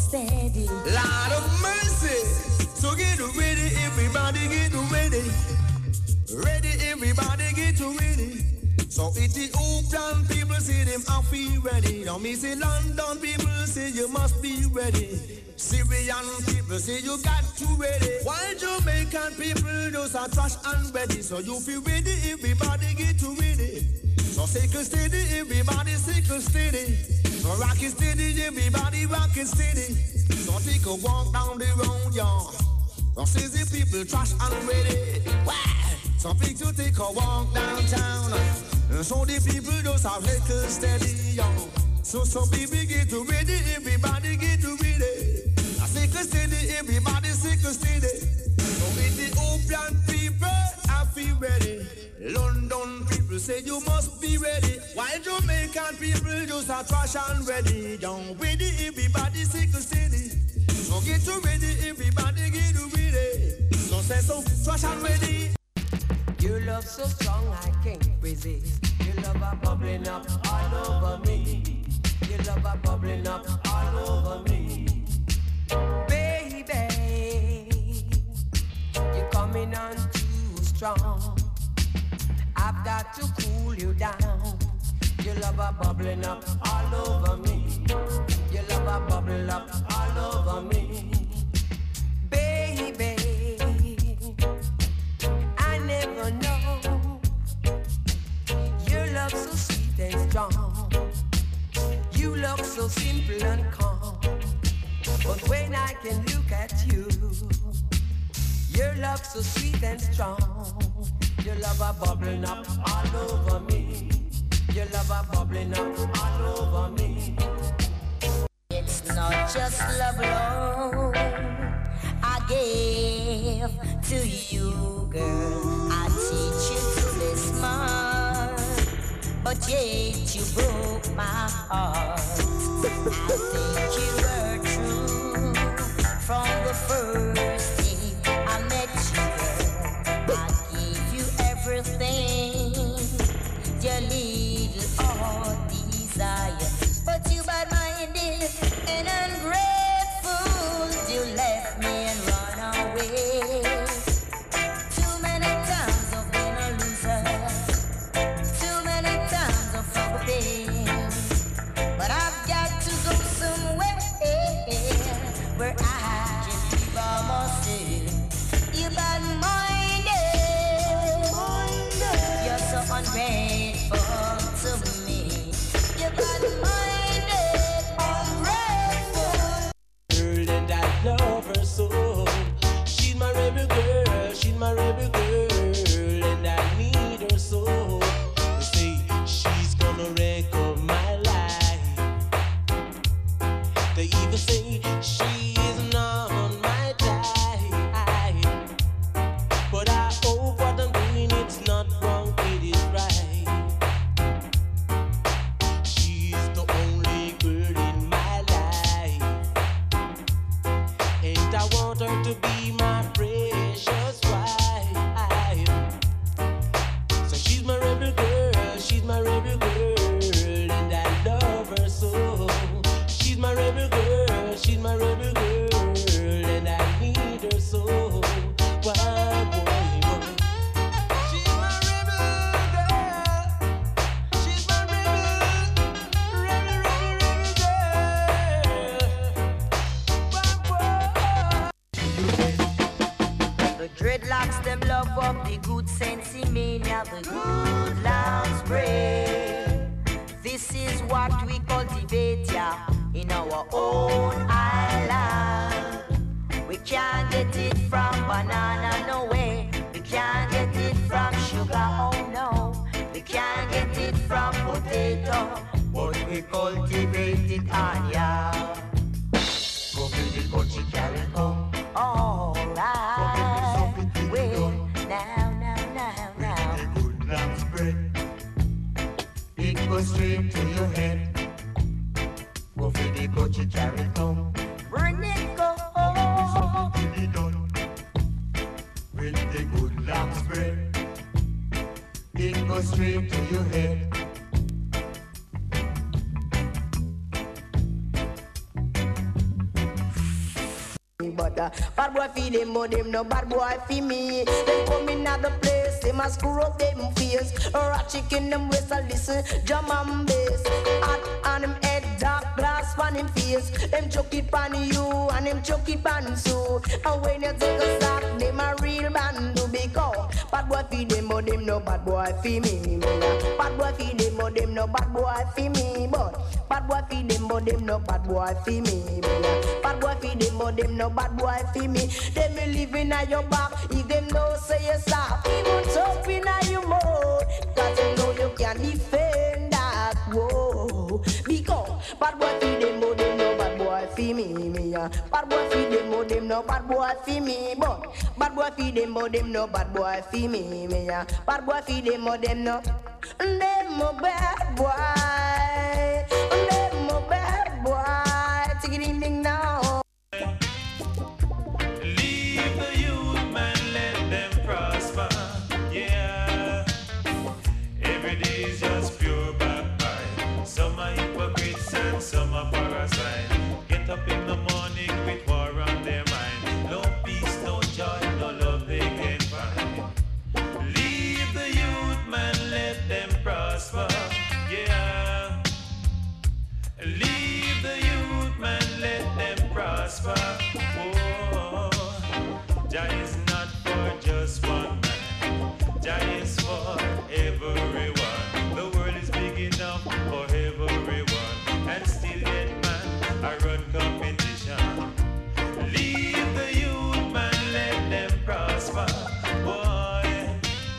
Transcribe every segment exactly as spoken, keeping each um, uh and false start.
steady. Lord of mercy. So get ready, everybody get ready. Ready, everybody get ready. So Ethiopian people say them have to be ready. Now me say London people say you must be ready. Syrian people say you got to ready. While Jamaican people just are trash and ready. So you feel ready, everybody get to ready. So sickle steady, everybody sickle steady. So rock it steady, everybody rock it steady. So take a walk down the road, y'all. So see the people trash and ready. Why? Some people take a walk downtown. So the people just have sickle steady, y'all. So some people get to ready, everybody get to ready. I sickle steady, everybody sickle steady. So Ethiopian people have to be ready. London people say you must be ready. While Jamaican people just are trash and ready. Young ready, everybody sickle steady. So get to ready, everybody get to ready. So say so trash and ready. Your love so strong I can't resist. Your love are bubbling up all over me. Your love are bubbling up all over me. Baby, you're coming on too strong. I've got to cool you down. Your love are bubbling up all over me. Your love are bubbling up all over me. Baby, I never know. Your love so sweet and strong. You look so simple and calm. But when I can look at you, your love so sweet and strong. Your love are bubbling up all over me. Your love are bubbling up all over me. It's not just love alone I gave to you, girl. I teach you to be smart, but yet you broke my heart. I think you were true from the first day I met you, girl. I gave you everything, your little heart desire, but you bad-minded and ungrateful. You left me and run away. Too many times I've been a loser. Too many times I've felt the pain. But I've got to go somewhere where I can be by myself. You bad-minded. You're so ungrateful to me. You're bad-minded, ungrateful. Girl, and I love her so. She's my rebel girl, she's my rebel girl, and I need her so. They say she's gonna wreck up my life. They even say she is not on my type. But I hope what I'm doing it's not wrong, it is right. She's the only girl in my life, and I want her to be my precious wife. So she's my rebel girl, she's my rebel girl, and I love her so. She's my rebel girl, she's my rebel girl, and I need her so. Why, boy, boy. She's my rebel girl, she's my rebel, rebel, rebel, rebel girl. The dreadlocks them love up the good sensey mania, the good lounge break. This is what we cultivate, yeah, in our own island. We can't get it from banana, no way. We can't get it from sugar, oh no. We can't get it from potato, but we cultivate it on, yeah. Go to the country, carry come. All right. Well, now, now, now, now. The good lamb's bread, it goes straight to your head. Go for the country, carry come. Bring it go. Something to be done with the good lamb's bread. It goes straight to your head. but uh, bad boy feed them, but them no bad boy feed me. They come in at the place, they must screw up them face. Or a chicken them waist a listen, drum and bass. Hot on them head, dark glass on him face. Them chuck it pan you and them chuck it pan so. And when you take a stop, them a real band to because bad boy feed them, but them no bad boy feed me. Bad boy feed them, but them no bad boy feed me. But bad boy feed them, but them no bad boy feed me. Bad boy feed them, but them no bad boy feed me. Them me living at your back, if them no say you stop. Even tough in your mouth, cause them know you can defend that. Whoa, because bad boy feed them, but them no bad boy feed me. me yeah. Bad boy feed them, but them no bad boy feed me. But bad boy feed them, but them no bad boy feed me. me yeah. Bad boy feed them, but them no. Them no bad boy. Them no bad boy. Take it in ding now. Leave the youth, man, let them prosper. Yeah. Every day is just pure backbite. Some are hypocrites and some are parasites. Get up in the morning with war on their mind. No peace, no joy, no love they can find. Leave the youth, man, let them prosper. Yeah. Leave the youth, man, let them prosper. Oh, Jah is not for just one man. Jah is for everyone. The world is big enough for everyone, and still yet man, I run competition. Leave the youth, man, let them prosper. Boy,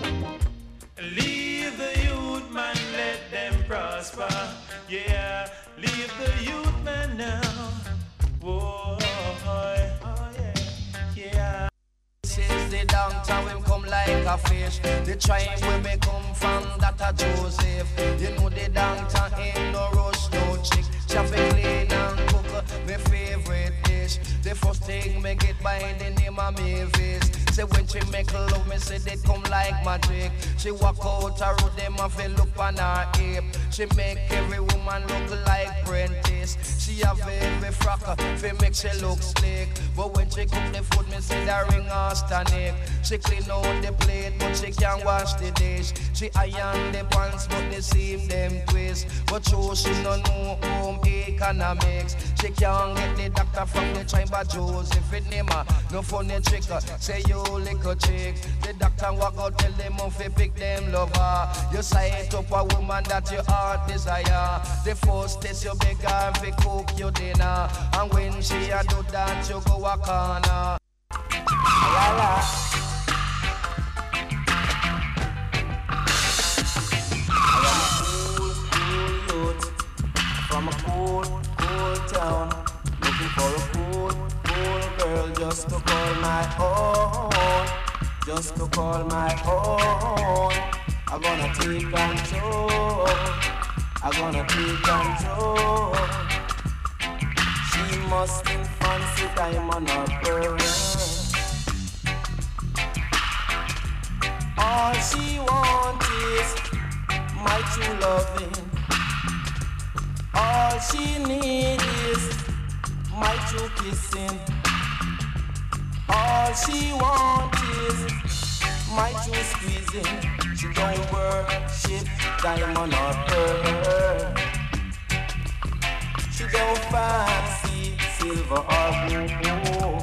leave the youth, man, let them prosper. Yeah, leave the youth, man, now. Whoa, oh, yeah, yeah. This is the downtown, we come like a fish. The tribe where me come from, that a Joseph. You know the downtown ain't no rush, no chick. Traffic clean and cook, my favorite dish. The first thing me get by the name of Mavis. Say when she make love, me say they come like magic. She walk out a road, them have a look on her hip. She make every woman look like Prentice. She have every frock, fi make she look slick. But when she cook the food, me say that ring her stanic. She clean out the plate, but she can't wash the dish. She iron the pants, but they seam them twist. But true, she no know home economics. She can't get the doctor from the tribe of Joseph. It name her, no funny trick. Say you little chick. The doctor walk out, tell them if you pick them lover. You sight up a woman that your heart desire. The first test you beg her fi cook your dinner. And when she a do that, you go a corner. La la. I am a cool, cool youth from a cool, cool town, looking for a cool, cool girl just to call my own, just to call my own. I'm gonna take control, I'm gonna take control. She must think fancy time on her purse. All she wants is my true loving. All she needs is my true kissing. All she wants is my true squeezing. She don't worship diamond or pearl. She don't fancy silver or gold.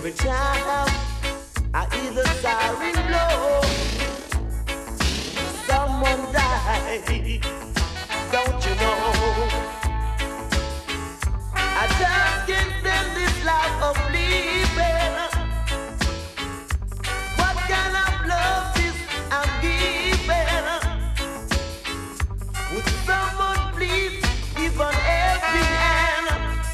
every time I hear the siren blow, someone died, don't you know? I just can't stand this life of living. What kind of love is I'm giving? Would someone please give an helping hand?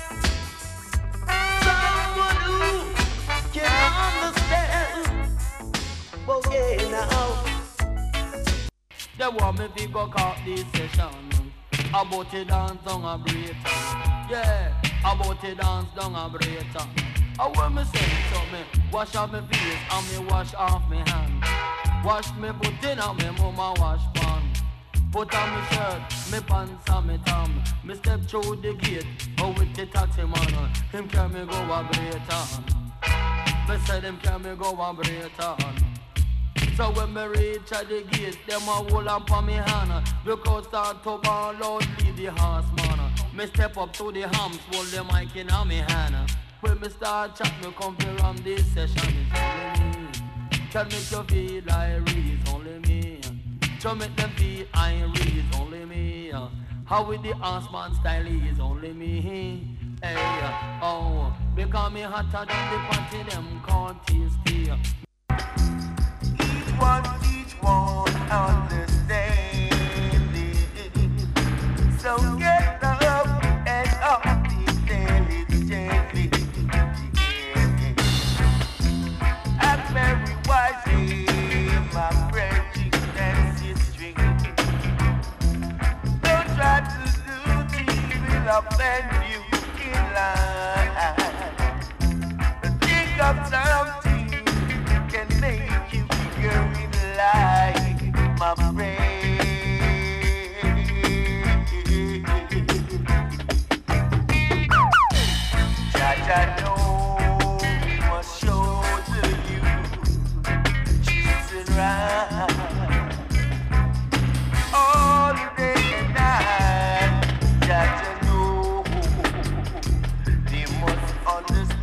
Someone who can understand. Oh yeah, now. They want me to go call this session about the dance down a Britain. Yeah, about the dance down a Britain. I want me say something, wash off my face and me wash off my hand. Wash me put in on me mama wash pan. Put on me shirt, me pants and me thumb. Me step through the gate, oh with the taxi man. Him carry me go a Britain. Me said him carry me go a Britain. So when me reach at the gate, them a hold on for me hand. Because start to ball out, lead the horse man. Me step up to the hams, hold the mic in on me hand. When me start chat, me come to ram this session. It's only me. Can make you feel like it's only me. To make them feel Irie is only me. How with the horseman style is only me. Hey, oh, because me hotter than the party, them can't taste. Each one, each one understand it. So get up and up intelligently. Act very wisely, my friend, and history. Don't try to do things will offend you in life. Think of something can make you bigger in life, my friend. Jaja know we must show to you cheese and rice all day and night. Jaja know they must understand.